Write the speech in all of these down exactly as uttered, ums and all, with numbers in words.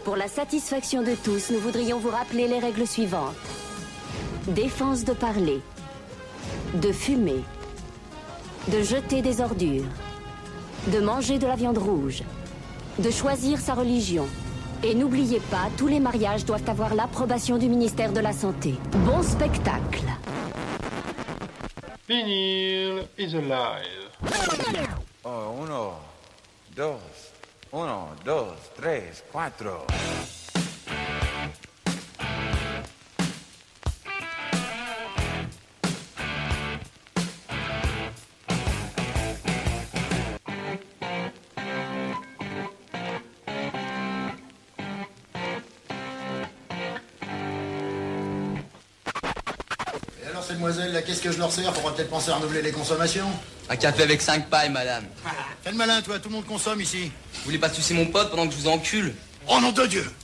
Pour la satisfaction de tous, nous voudrions vous rappeler les règles suivantes. Défense de parler, de fumer, de jeter des ordures, de manger de la viande rouge, de choisir sa religion. Et n'oubliez pas, tous les mariages doivent avoir l'approbation du ministère de la Santé. Bon spectacle. Vinyl is alive. Oh, uno, dos, uno, dos, tres, cuatro. Mademoiselle, là, qu'est-ce que je leur sers? Faudra peut-être penser à renouveler les consommations. Un café avec cinq pailles, madame. Fais le malin, toi, tout le monde consomme ici. Vous voulez pas sucer mon pote pendant que je vous encule? Oh nom de Dieu!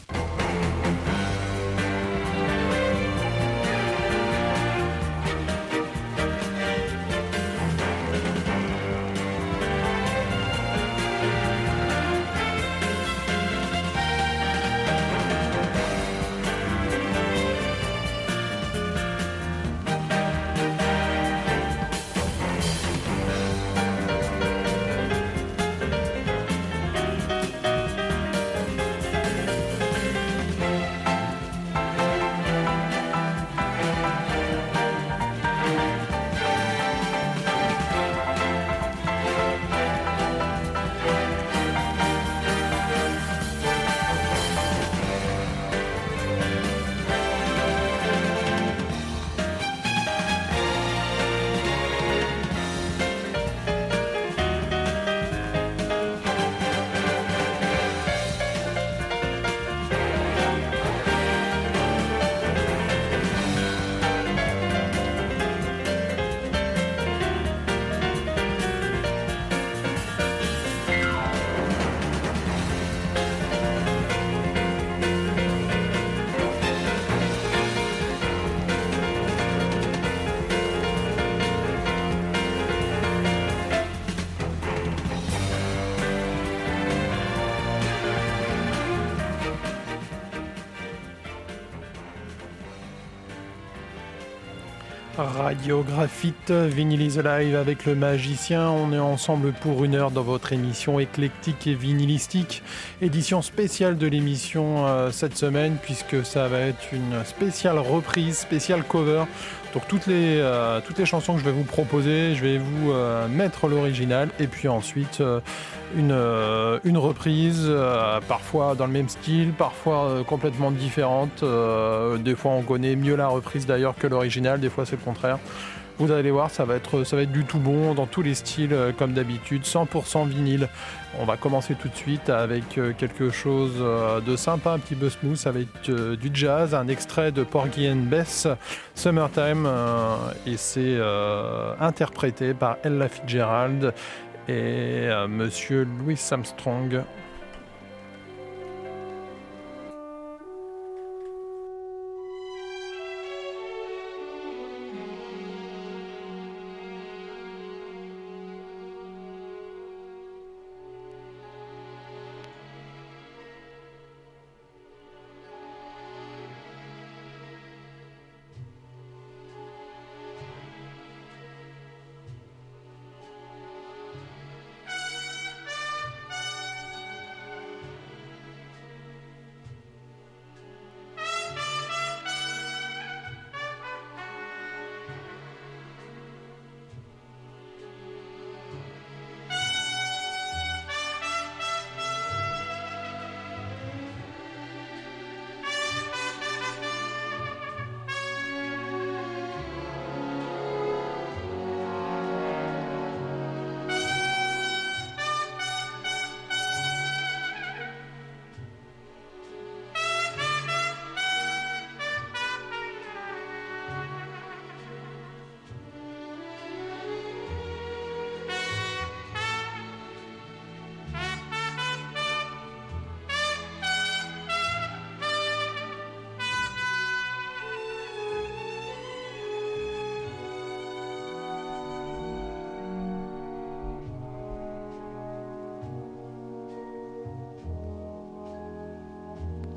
Radio Graphite, Vinyl is Alive avec le magicien. On est ensemble pour une heure dans votre émission éclectique et vinylistique. Édition spéciale de l'émission euh, cette semaine, puisque ça va être une spéciale reprise, spéciale cover. Donc toutes les, euh, toutes les chansons que je vais vous proposer, je vais vous euh, mettre l'original et puis ensuite euh, une, euh, une reprise, euh, parfois dans le même style, parfois euh, complètement différente. Euh, des fois on connaît mieux la reprise d'ailleurs que l'original, des fois c'est le contraire. Vous allez voir, ça va être, ça va être du tout bon dans tous les styles euh, comme d'habitude, cent pour cent vinyle. On va commencer tout de suite avec euh, quelque chose euh, de sympa, un petit peu smooth, avec euh, du jazz, un extrait de Porgy and Bess, Summertime, euh, et c'est euh, interprété par Ella Fitzgerald et euh, Monsieur Louis Armstrong.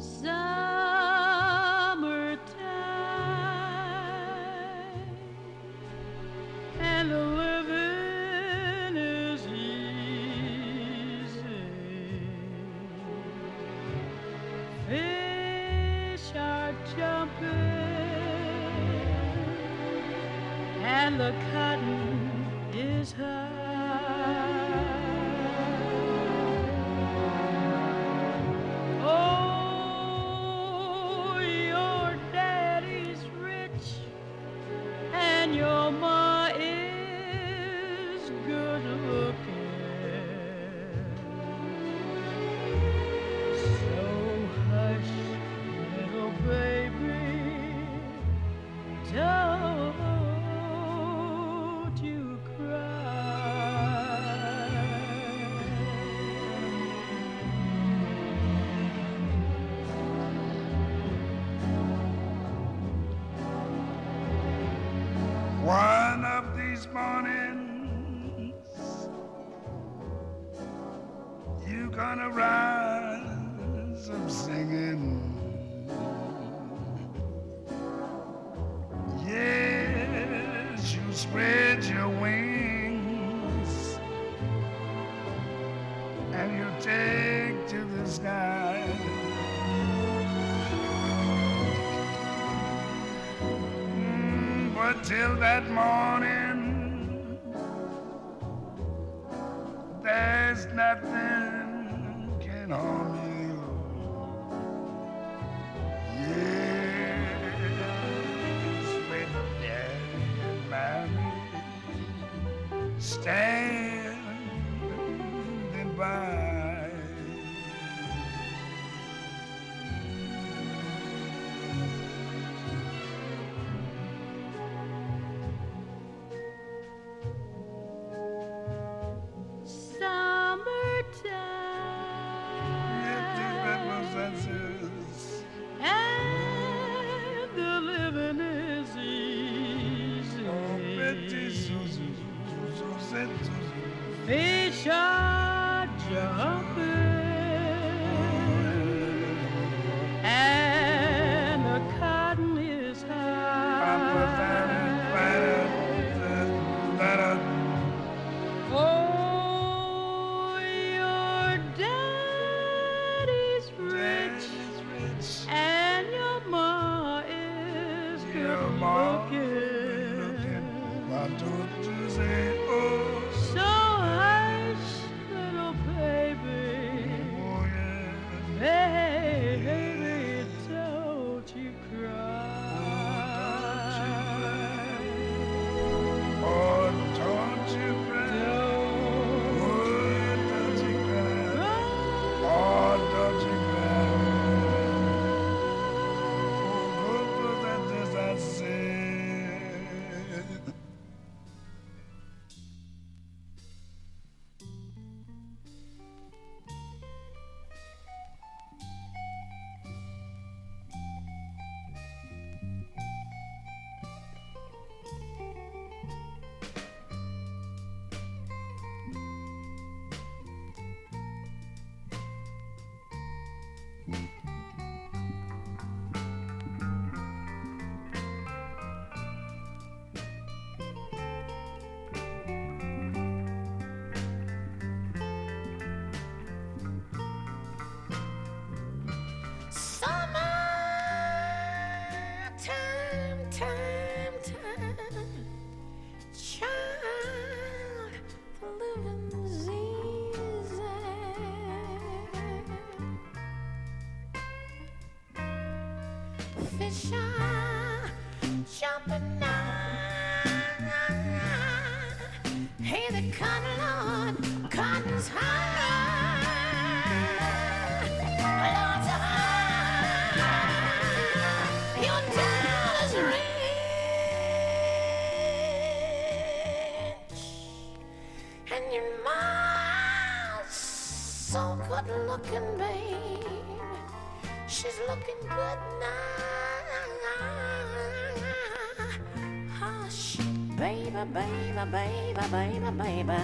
Summertime, and the living is easy. Fish are jumping, and the cotton is high. Oh, your daddy's rich, and your ma is good looking. So hush, little baby, don't you cry. One of these mornings, you gonna rise up singing. Yes, you spread your wings and you take to the sky. Mm, but till that morning, there's nothing can harm you. Yes, with daddy and mommy standing by. And the living is easy. Fish are jumping, and the cotton is high. Oh, your daddy's rich, and your ma is good looking. Why don't you say, oh, So hush, little baby, oh yeah. baby, don't you cry. Oh, don't you cry. Oh, don't you cry. Oh, don't you cry. Oh, go for that as I said. Summertime, time, time, child, the living's easy. Fish are jumping now. Hey, the cotton, Lord, cotton's high. Lord's high. Your dad's rich, and your mom's so good looking, babe. She's looking good now. Hush, baby, baby, baby, baby, baby.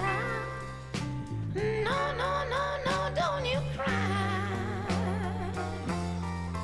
No, no, no, no, don't you cry.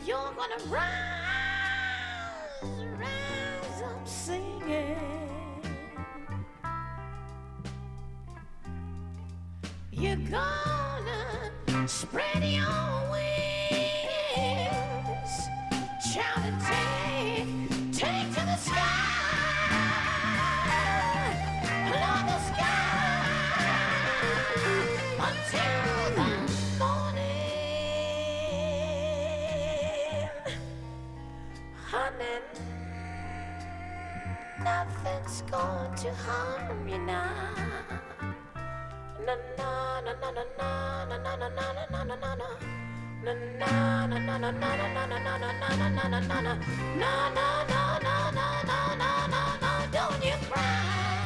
you're gonna rise, rise up singing. You're gonna spread your wings, shout and take, take to the sky, love the sky until the morning, honey. Nothing's going to harm you now. Na na na na na na na na na na na na na na. Na na na na na na na na na na na na na na na. Na na na na na na na na na. Don't you cry.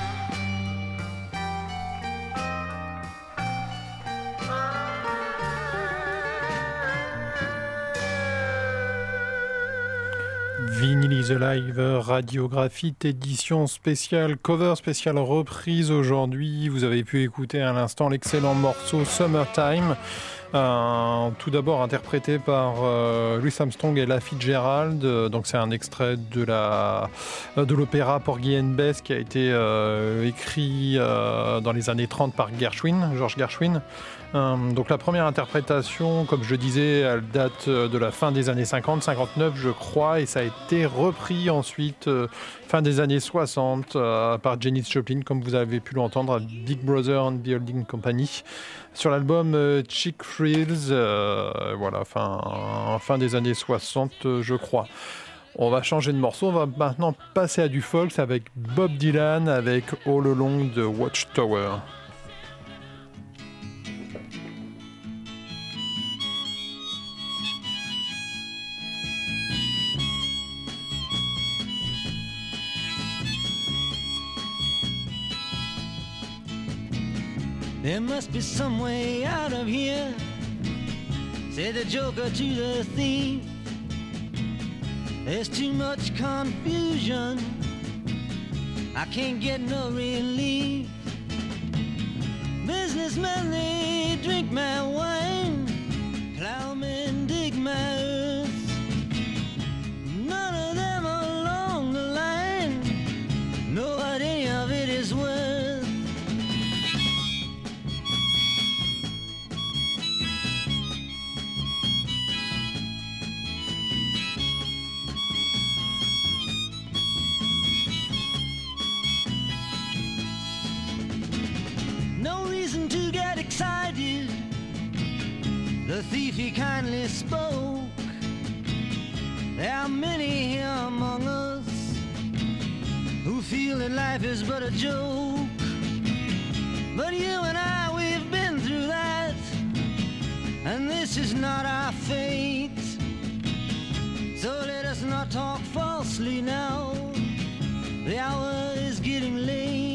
Vinyl is Alive, Radiographite, édition spéciale, cover spéciale reprise aujourd'hui. Vous avez pu écouter à l'instant l'excellent morceau Summertime, euh, tout d'abord interprété par euh, Louis Armstrong et Ella Fitzgerald. Donc c'est un extrait de, la, de l'opéra Porgy and Bess qui a été euh, écrit euh, dans les années trente par Gershwin, George Gershwin. Euh, donc la première interprétation, comme je disais, elle date de la fin des années cinquante, cinquante-neuf je crois, et ça a été repris ensuite euh, fin des années soixante euh, par Janis Joplin, comme vous avez pu l'entendre à Big Brother and the Holding Company sur l'album euh, Chick Thrills, euh, voilà, fin, fin des années soixante euh, je crois. On va changer de morceau, on va maintenant passer à du folk avec Bob Dylan avec All Along the Watchtower. There must be some way out of here, said the joker to the thief. There's too much confusion, I can't get no relief. Businessmen, they drink my wine, plowmen dig my earth. None of them along the line know what any of it is worth. Excited, the thief he kindly spoke. There are many here among us who feel that life is but a joke. But you and I, we've been through that, and this is not our fate. So let us not talk falsely now, the hour is getting late.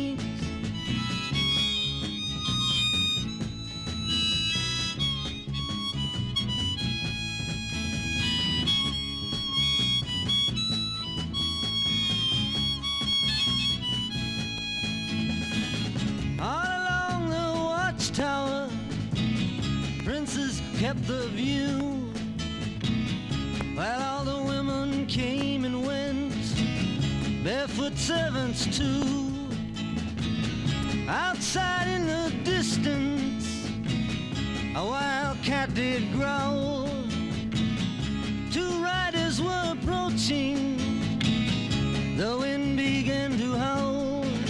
Tower, princes kept the view, while all the women came and went, barefoot servants too. Outside in the distance, a wild cat did growl. Two riders were approaching, the wind began to howl.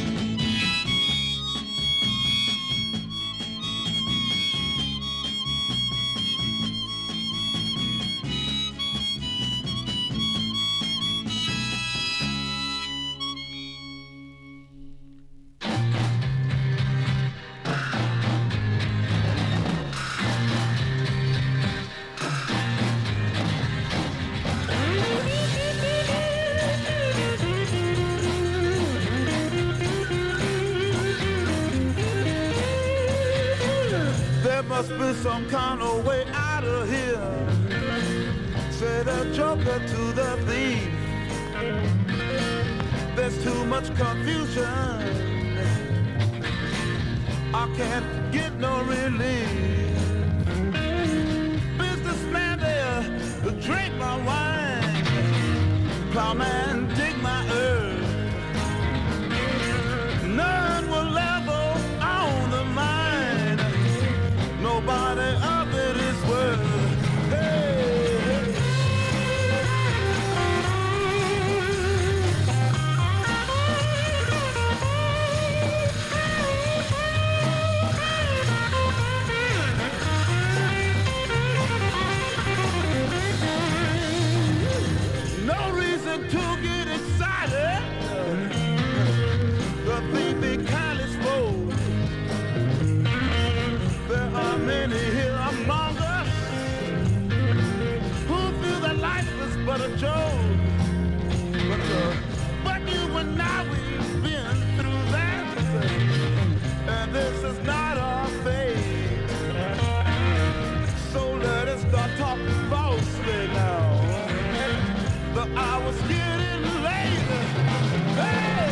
Must be some kind of way out of here, said a joker to the thief. There's too much confusion, I can't get no relief. Businessman there, drink my wine. Plowman, dig my earth. None will level on the mine. Nobody of it is worth. To get excited, the thing be kindly spoke. There are many here among us who feel that life is but a joke. But, uh, but you and I, we've been through that, and this is not our fate. So let us start talking falsely now. The hour's getting late. Hey!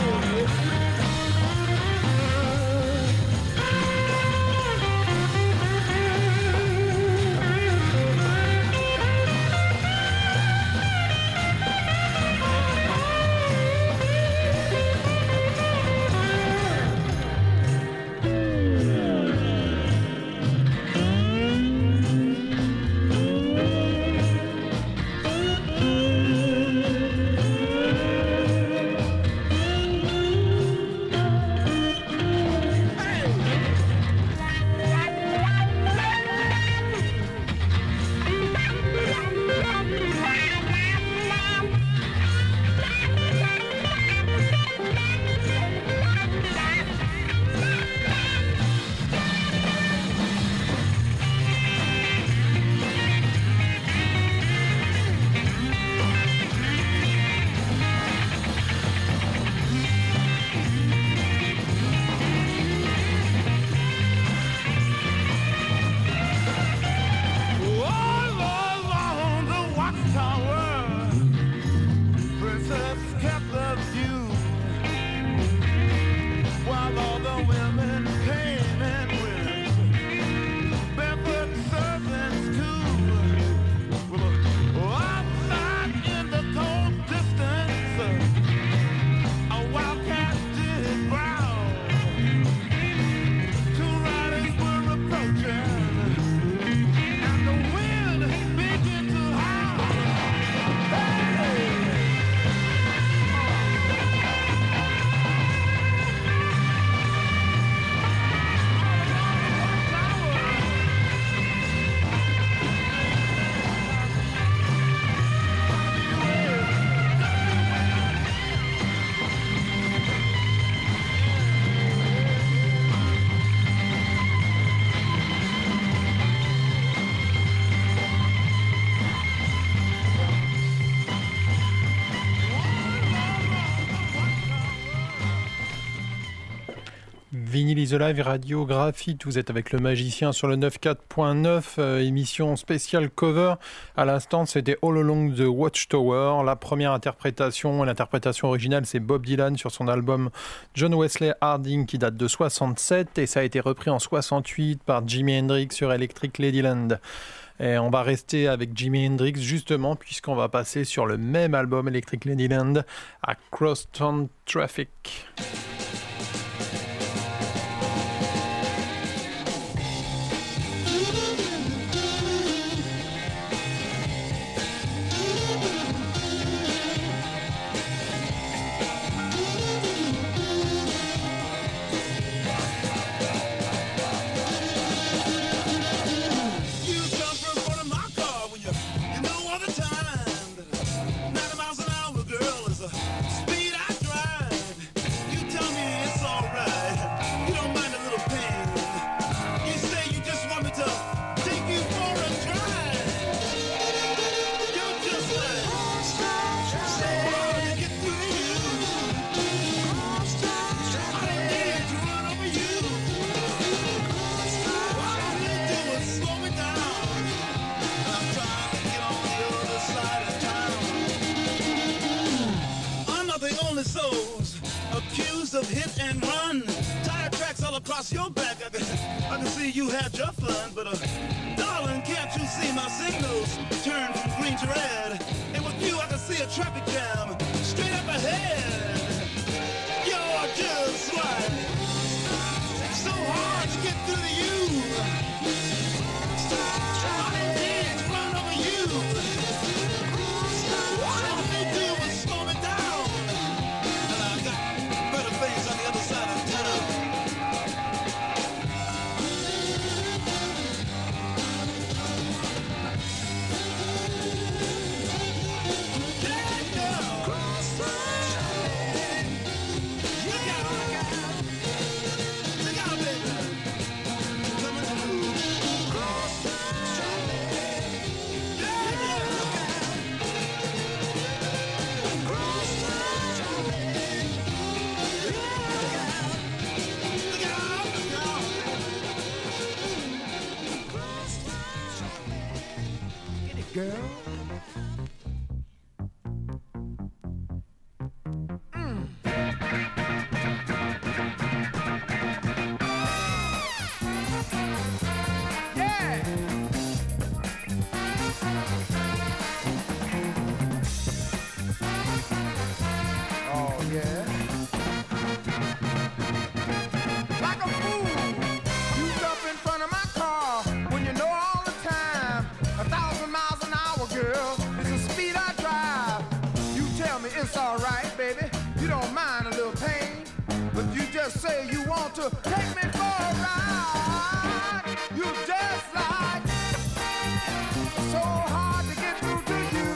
Vinyl is Alive, Radio Graphite, vous êtes avec le magicien sur le quatre-vingt-quatorze point neuf, euh, émission spéciale cover. À l'instant, c'était All Along the Watchtower. La première interprétation, l'interprétation originale, c'est Bob Dylan sur son album John Wesley Harding qui date de soixante-sept et ça a été repris en soixante-huit par Jimi Hendrix sur Electric Ladyland. Et on va rester avec Jimi Hendrix justement puisqu'on va passer sur le même album Electric Ladyland à Crosstown Traffic. Of hit and run, tire tracks all across your back. I can, I can see you had your fun, but uh, darling, can't you see my signals turn from green to red? And with you, I can see a traffic jam. Say you want to take me for a ride. You just like so hard to get through to you.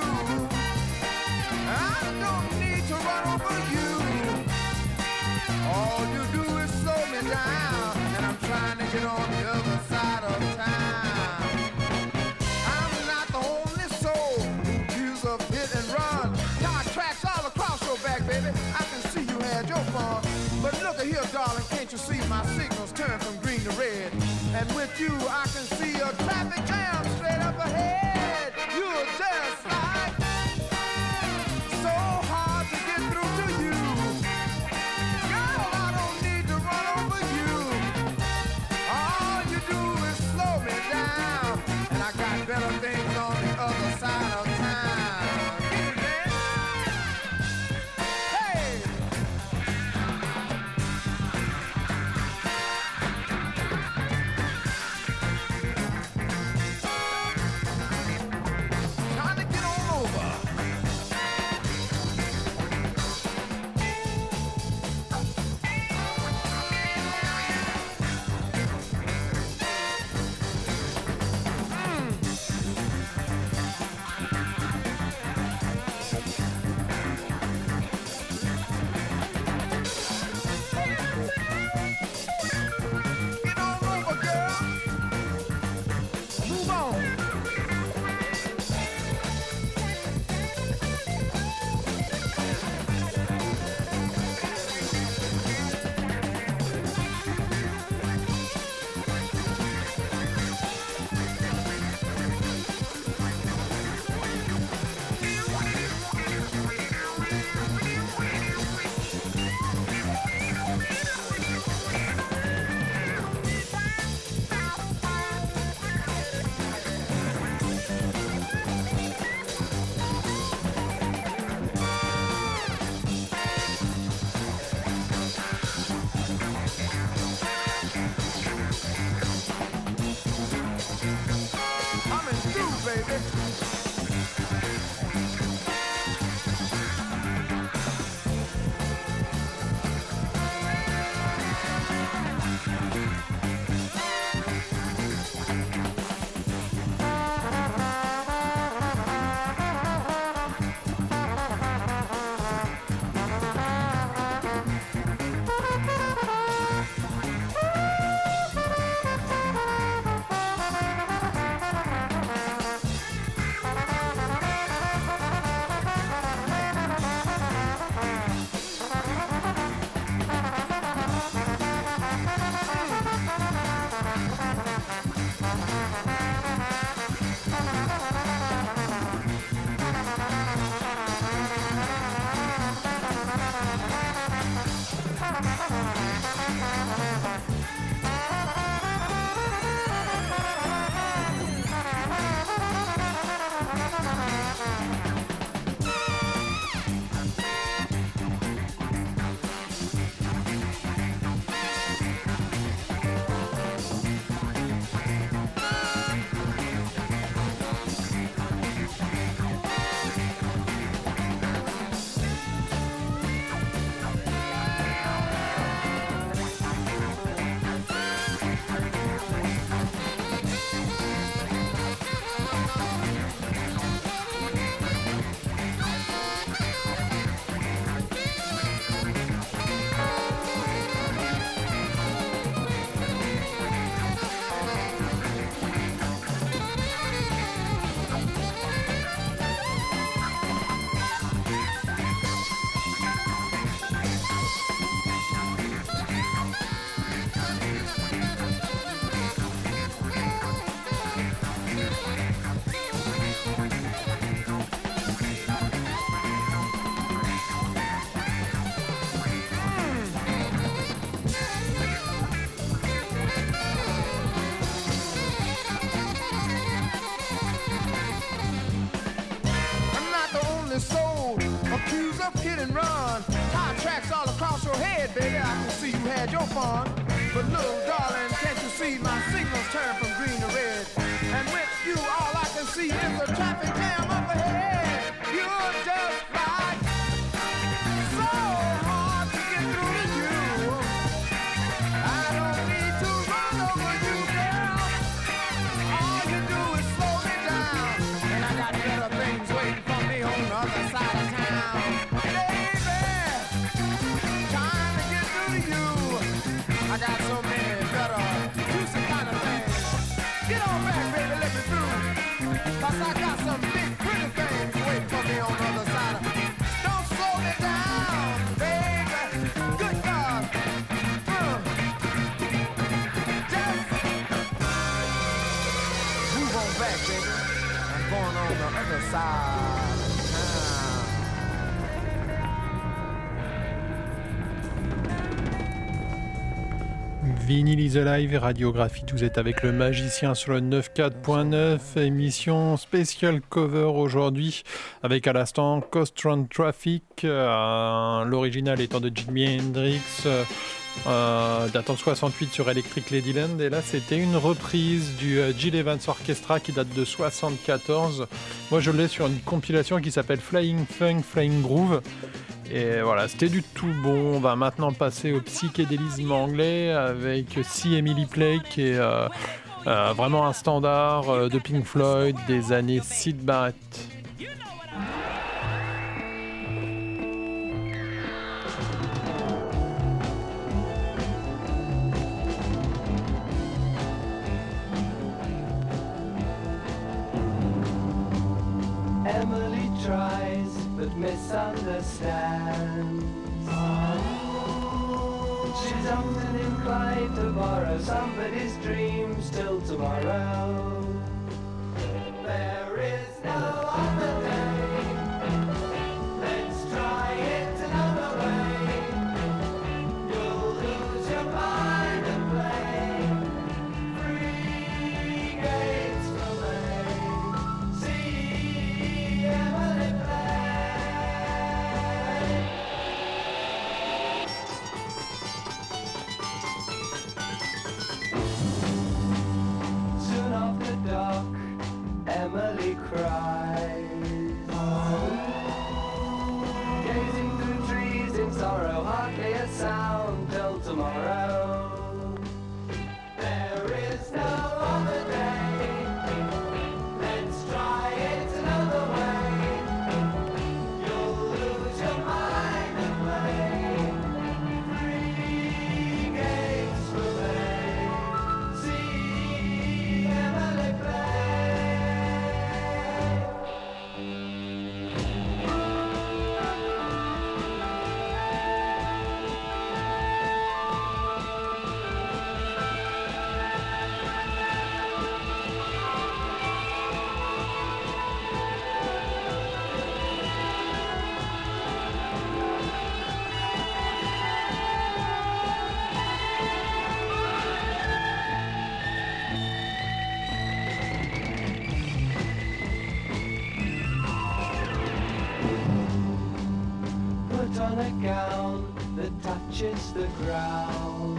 I don't need to run over you. All you do is slow me down, and I'm trying to get on the other side of town. I'm not the only soul who accused of hit and run. Car tracks all across your back, baby. I can see you had your fun. But look at here, darling, can't you see my signals turn from green to red? And with you, I can see a traffic jam straight up ahead. You're just like so hard to get through to you. Girl, I don't need to run over you. All you do is slow me down, and I got better things on the other side of town. no fun. But little darling, can't you see my signals turn from green to red? And with you, all I can see is a traffic jam up ahead. You're just like so hard to get through to you. I don't need to run over you, girl. All you do is slow me down, and I got better things waiting for me on the other side of town. Baby, trying to get through to you. I got so many better, juicy kind of things. Get on back, baby, let me through. Cause I got some big, pretty things waiting for me on the other side. Don't slow me down, baby. Good God. Uh. Just move on back, baby. I'm going on the other side of town. Vinyl is Alive, radiographie, vous êtes avec le magicien sur le quatre-vingt-quatorze point neuf, émission spéciale cover aujourd'hui, avec à l'instant Coast Run Traffic, euh, l'original étant de Jimi Hendrix, euh, datant de soixante-huit sur Electric Ladyland, et là c'était une reprise du euh, Gil Evans Orchestra qui date de soixante-quatorze. Moi je l'ai sur une compilation qui s'appelle Flying Funk, Flying Groove. Et voilà, c'était du tout bon. On va maintenant passer au psychédélisme anglais avec See Emily Play, qui est euh, euh, vraiment un standard euh, de Pink Floyd des années Syd Barrett. Emily tries but misunderstands. She's often inclined to borrow somebody's dreams till tomorrow. There is no other day. Let's try it another way. You'll lose your mind and play. Free gates remain. See Emily soon after dark, Emily cries, gazing through trees in sorrow, hardly a sound till tomorrow. There is no other day. Let's try it another way. You'll lose your mind and play. Free gates remain. See Emily play. Put on a gown that touches the ground.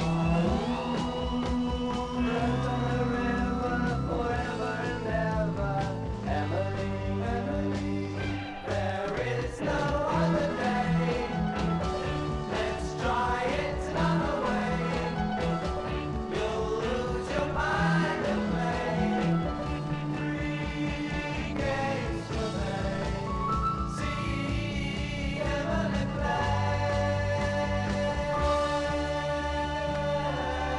Float on the river forever and ever. Emily, Emily, there is no other day. Let's try it another way. You'll lose your mind and play. Free gates remain. See Emily play.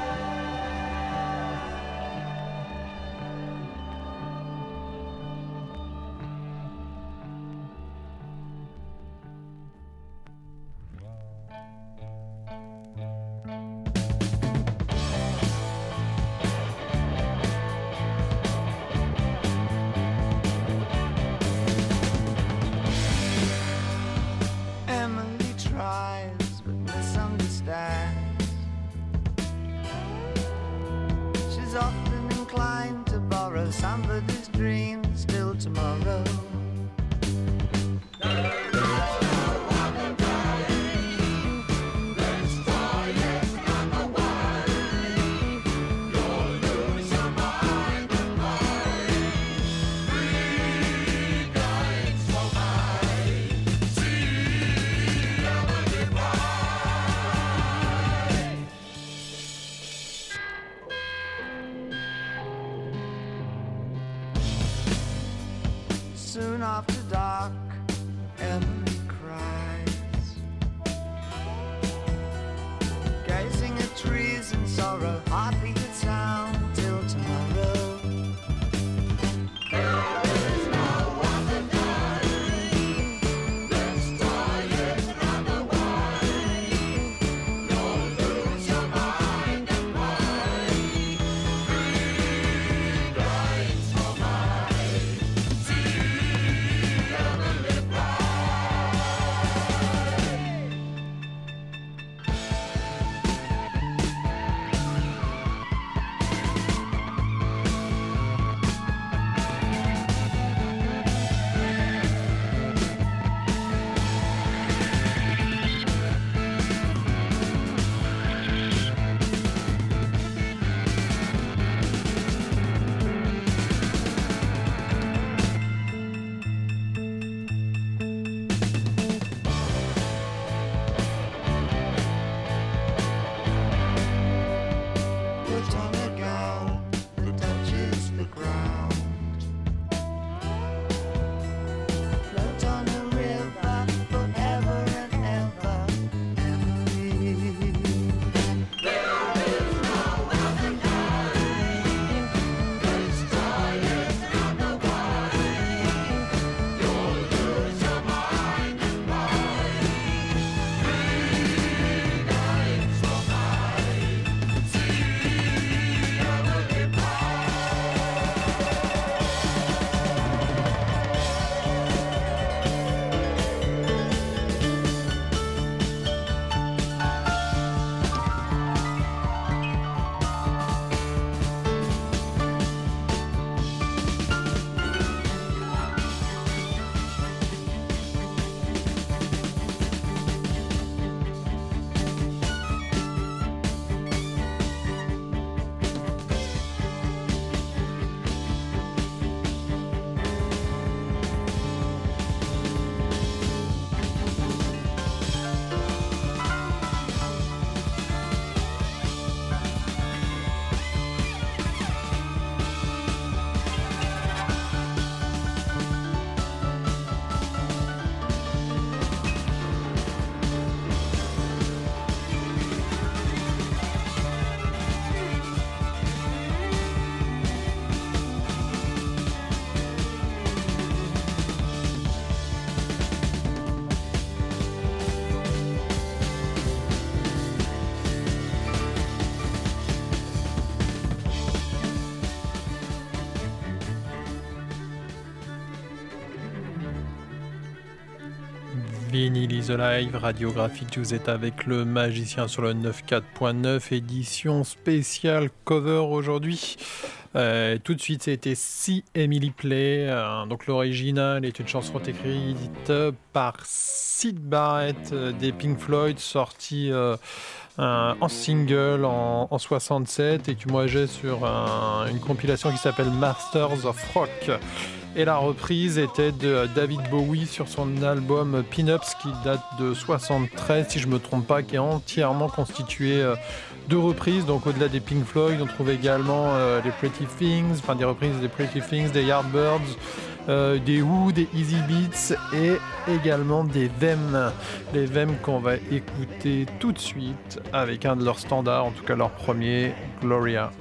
Vinyl is Alive, radiographique, vous êtes avec le magicien sur le quatre-vingt-quatorze point neuf, édition spéciale cover aujourd'hui. Euh, tout de suite, c'était See Emily Play. Euh, donc l'original est une chanson écrite par Syd Barrett euh, des Pink Floyd, sortie euh, euh, en single en, en soixante-sept et que moi j'ai sur un, une compilation qui s'appelle Masters of Rock. Et la reprise était de David Bowie sur son album Pin-Ups qui date de soixante-treize, si je ne me trompe pas, qui est entièrement constitué euh, de reprises. Donc au-delà des Pink Floyd, on trouve également euh, les Pretty Things, enfin des reprises des Pretty Things, des Yardbirds, euh, des Who, des Easy Beats et également des Them. Les Them qu'on va écouter tout de suite avec un de leurs standards, en tout cas leur premier, Gloria.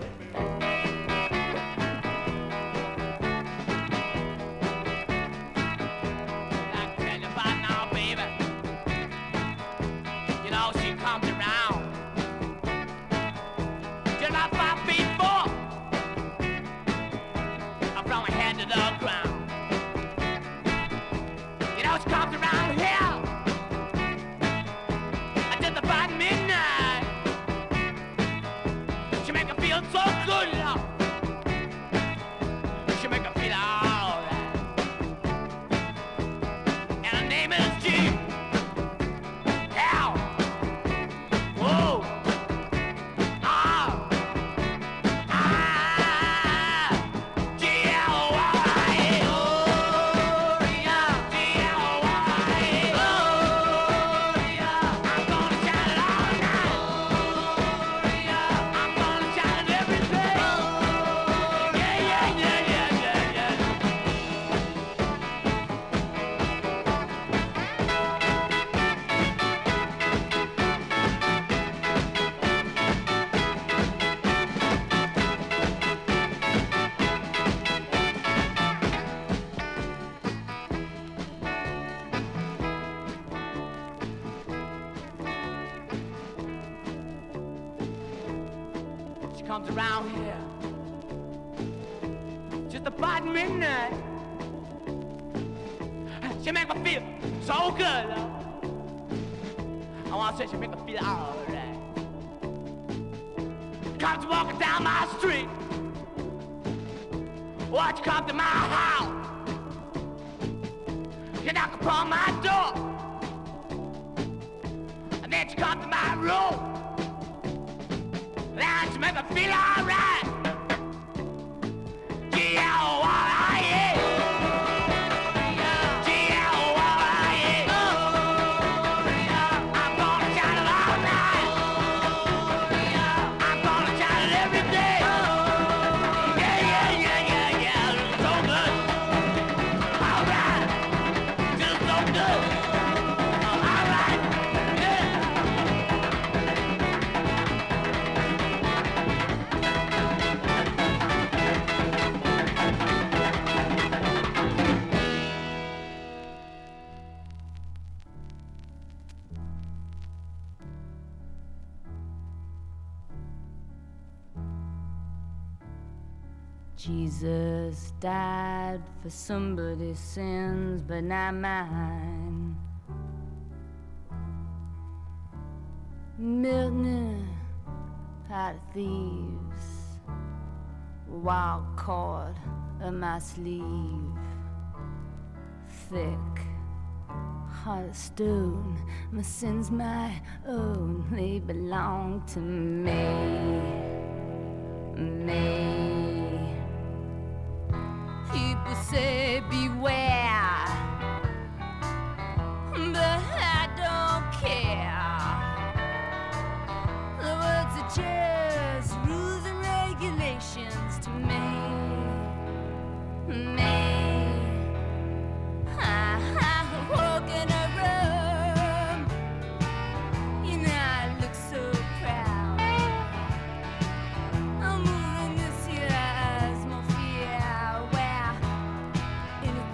Comes around here just about midnight. She make me feel so good. I wanna say she make me feel alright. Comes walking down my street. Watch you come to my house. You knock upon my door, and then you come to my room. Now you make me feel alright. G L Y A. G L Y A. I'm gonna shout it all night. I'm gonna shout it every day. Yeah, yeah, yeah, yeah, yeah. It's so good. Alright. Feels so good. Alright. Yeah. Jesus died for somebody's sins, but not mine. Milton, pot of thieves, wild cord of my sleeve, thick, heart of stone. My sins my own, they belong to me, me. People say beware, but I don't care. The words are just rules and regulations to me, me. I, I walk in a room, you know I look so proud. I'm moving this here as my fear, where in a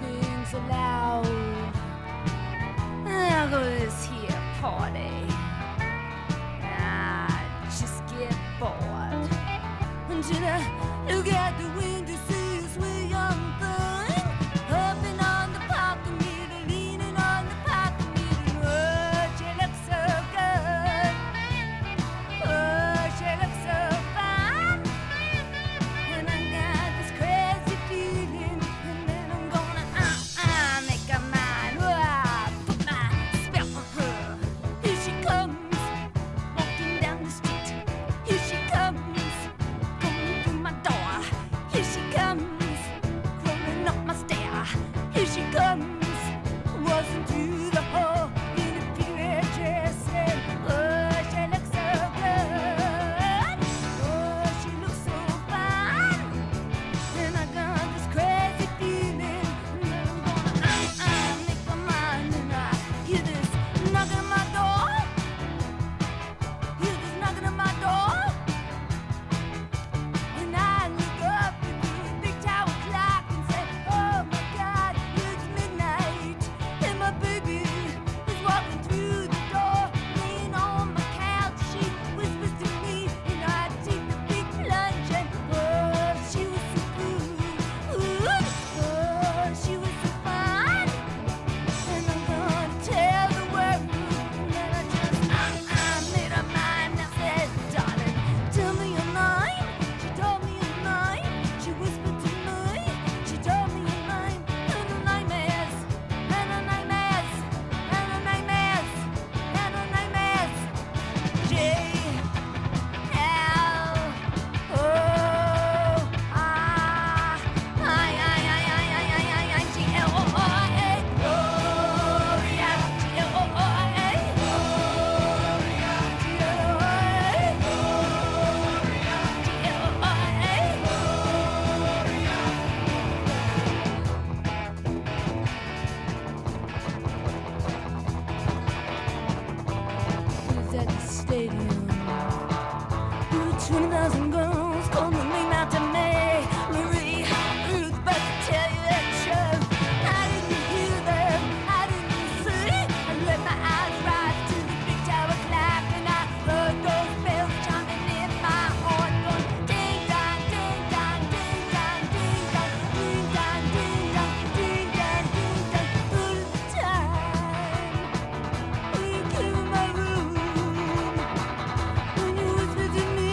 stadium. twenty thousand girls come and lean out to me. Marie, Ruth, but to tell you the truth, I didn't hear them, I didn't see. I let my eyes rise to the big tower clock, and I heard those bells chiming in my heart, going ding dong, ding dong, ding dong, ding dong, ding dong, ding dong, ding dong, ding dong. All the time, when you came in my room, when you whispered to me.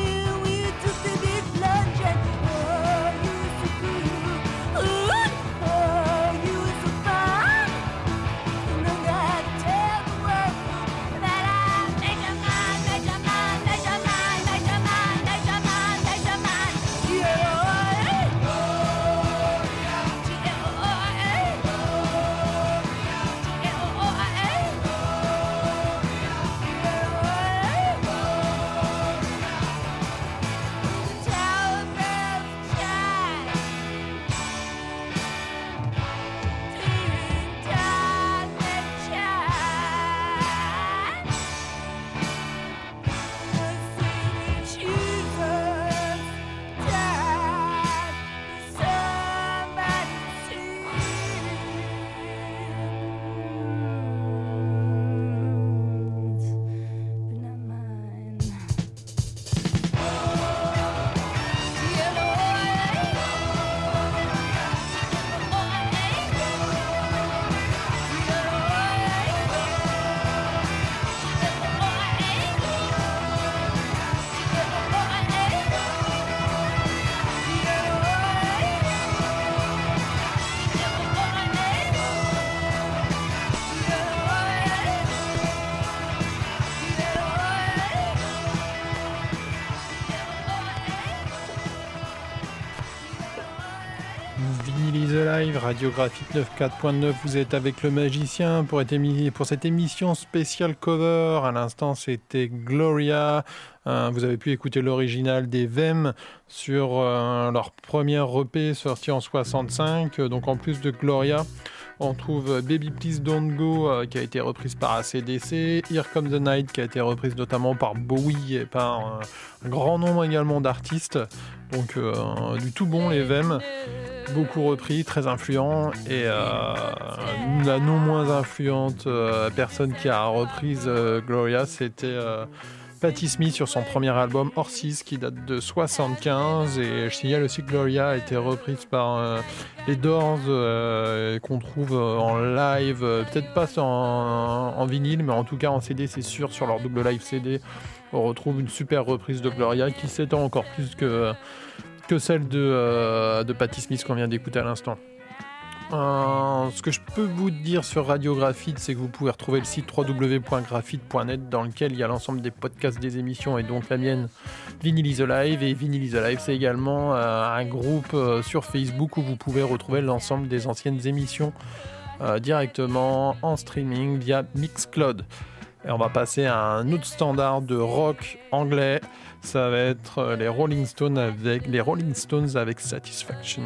Radio Graphite quatre-vingt-quatre point neuf, vous êtes avec le magicien pour, émi- pour cette émission spéciale cover. À l'instant, c'était Gloria. Euh, vous avez pu écouter l'original des V E M sur euh, leur première E P sortie en soixante-cinq. Donc en plus de Gloria, on trouve Baby Please Don't Go euh, qui a été reprise par A C D C, Here Comes the Night qui a été reprise notamment par Bowie et par euh, un grand nombre également d'artistes. Donc euh, du tout bon les V E M, beaucoup repris, très influents, et euh, la non moins influente euh, personne qui a reprise euh, Gloria, c'était euh, Patti Smith sur son premier album Horses qui date de soixante-quinze, et je signale aussi que Gloria a été reprise par euh, les Doors euh, qu'on trouve en live, euh, peut-être pas en, en vinyle, mais en tout cas en C D c'est sûr, sur leur double live C D. On retrouve une super reprise de Gloria qui s'étend encore plus que, que celle de, euh, de Patti Smith qu'on vient d'écouter à l'instant. Euh, ce que je peux vous dire sur Radio Graphite, c'est que vous pouvez retrouver le site w w w point graphite point net dans lequel il y a l'ensemble des podcasts des émissions et donc la mienne, Vinyl is Alive. Et Vinyl is Alive, c'est également euh, un groupe euh, sur Facebook où vous pouvez retrouver l'ensemble des anciennes émissions euh, directement en streaming via Mixcloud. Et on va passer à un autre standard de rock anglais. Ça va être les Rolling Stones avec, les Rolling Stones avec Satisfaction.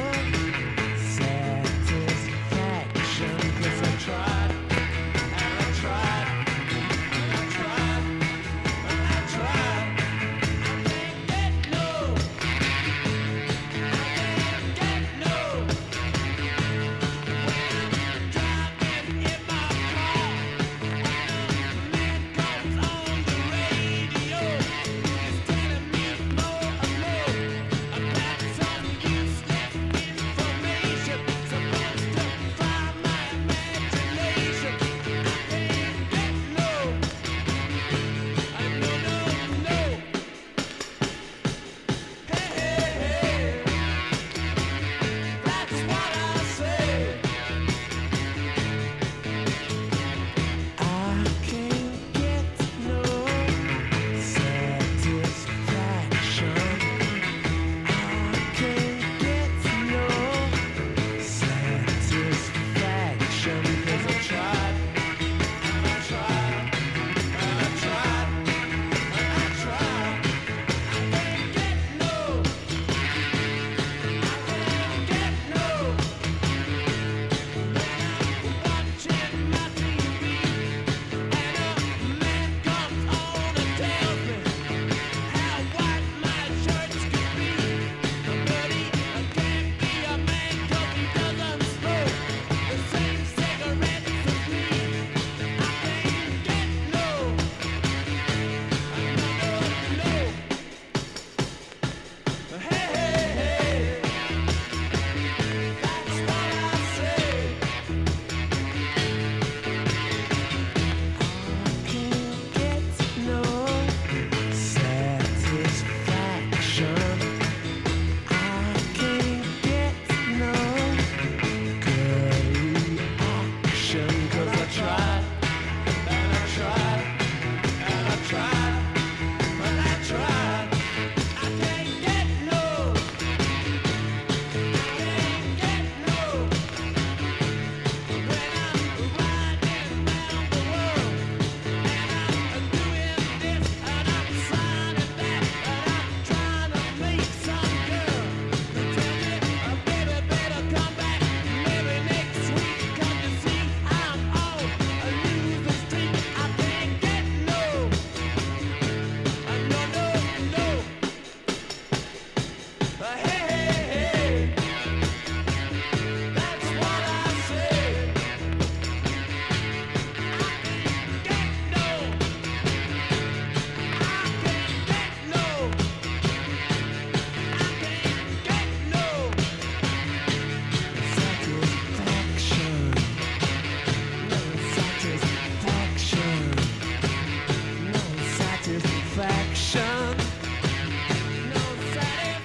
Satisfaction, 'cause I tried and I satisfaction. No satisfaction.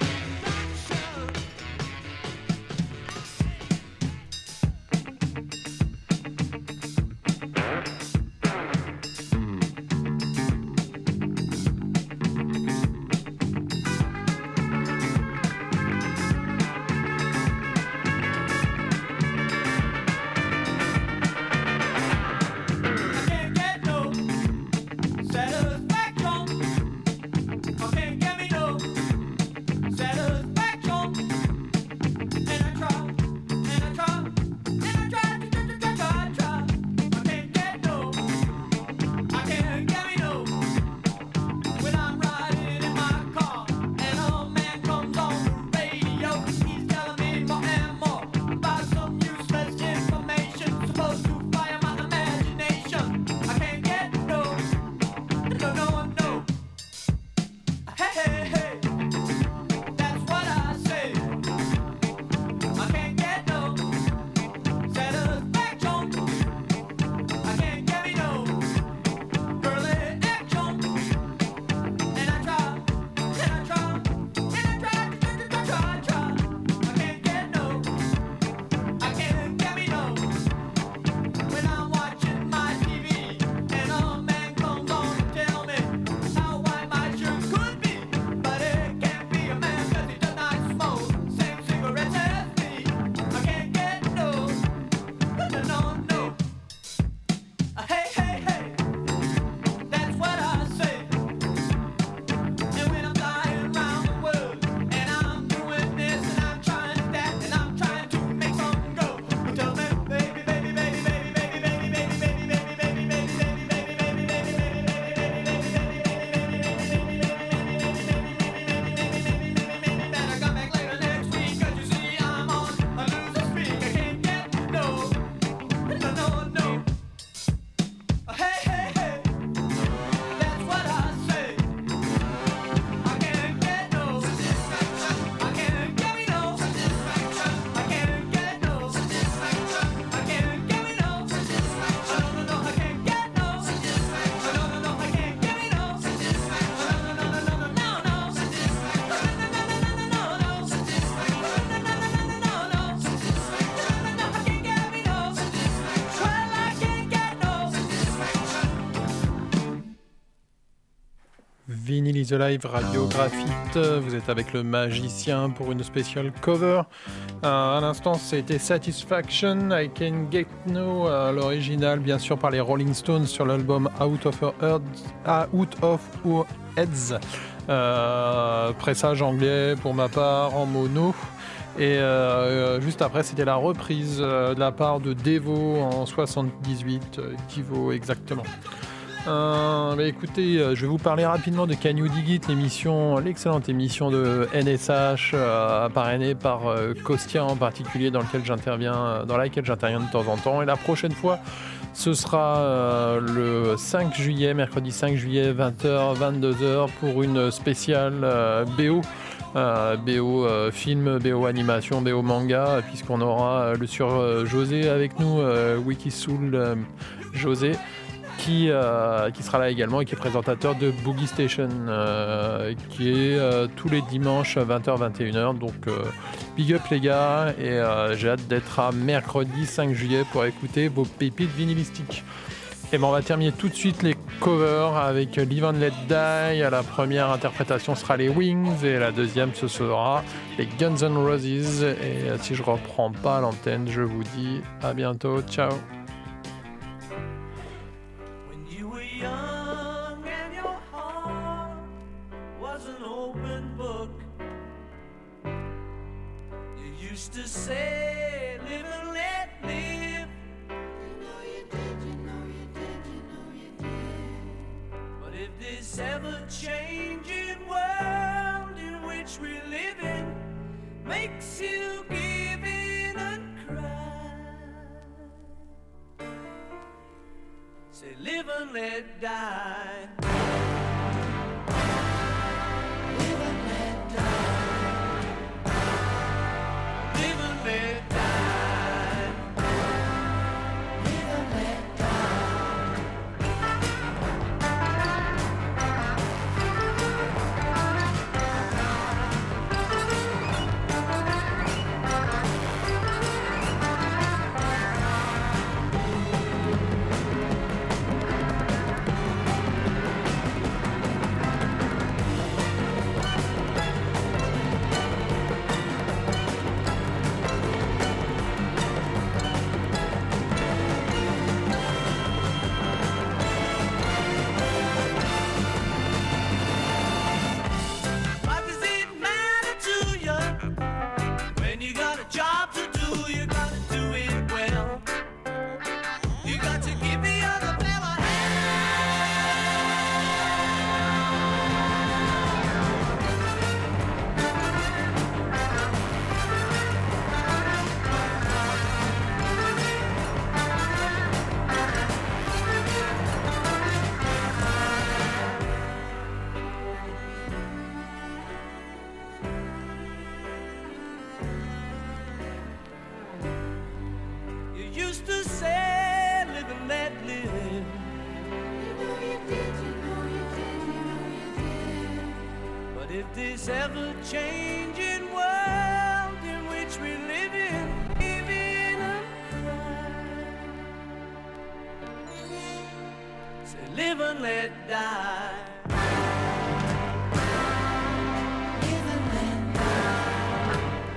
Vinyl is Alive, Radio Graphite. Vous êtes avec le magicien pour une spéciale cover. Euh, à l'instant, c'était Satisfaction, I Can Get No, euh, l'original bien sûr par les Rolling Stones sur l'album Out of Our Heads. Out of Our Heads. Euh, pressage anglais pour ma part en mono. Et euh, juste après, c'était la reprise euh, de la part de Devo en soixante-dix-huit, euh, Devo exactement. Euh, bah écoutez, euh, je vais vous parler rapidement de Can You Dig It, l'émission, l'excellente émission de N S H, euh, parrainée par euh, Costia en particulier, dans lequel j'interviens, euh, dans laquelle j'interviens de temps en temps. Et la prochaine fois, ce sera euh, le cinq juillet, mercredi cinq juillet, vingt heures, vingt-deux heures, pour une spéciale euh, B O. Euh, B O euh, film, B O animation, B O manga, puisqu'on aura euh, le sur euh, José avec nous, euh, Wikisoul euh, José. Qui, euh, qui sera là également et qui est présentateur de Boogie Station, euh, qui est euh, tous les dimanches à vingt heures, vingt et une heures. Donc euh, big up les gars, et euh, j'ai hâte d'être à mercredi cinq juillet pour écouter vos pépites vinylistiques. Et ben on va terminer tout de suite les covers avec Live and Let Die. La première interprétation sera les Wings et la deuxième ce sera les Guns N' Roses. Et si je reprends pas l'antenne, je vous dis à bientôt, ciao. To say, live and let live. You know you did, you know you did, you know you did. But if this ever-changing world in which we live in makes you give in and cry, say live and let die. Live and let die. Let die. Live and let die. But if this ever-changing world in which we live in, live in a say live and let die. Live and let die.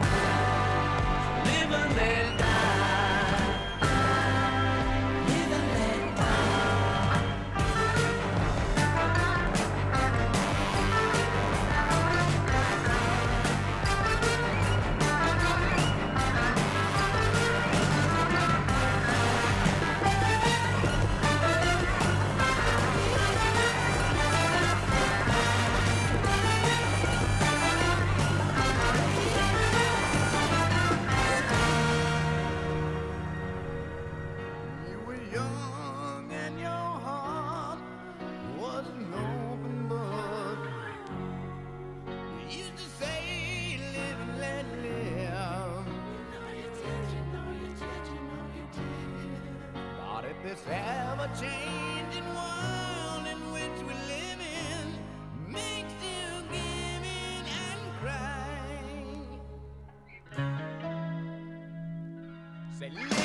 Live and let die. Live and let die. You were young and your heart was an open book. You used to say, live and let live. But if this ever-changing world in which we live in makes you give in and cry, say,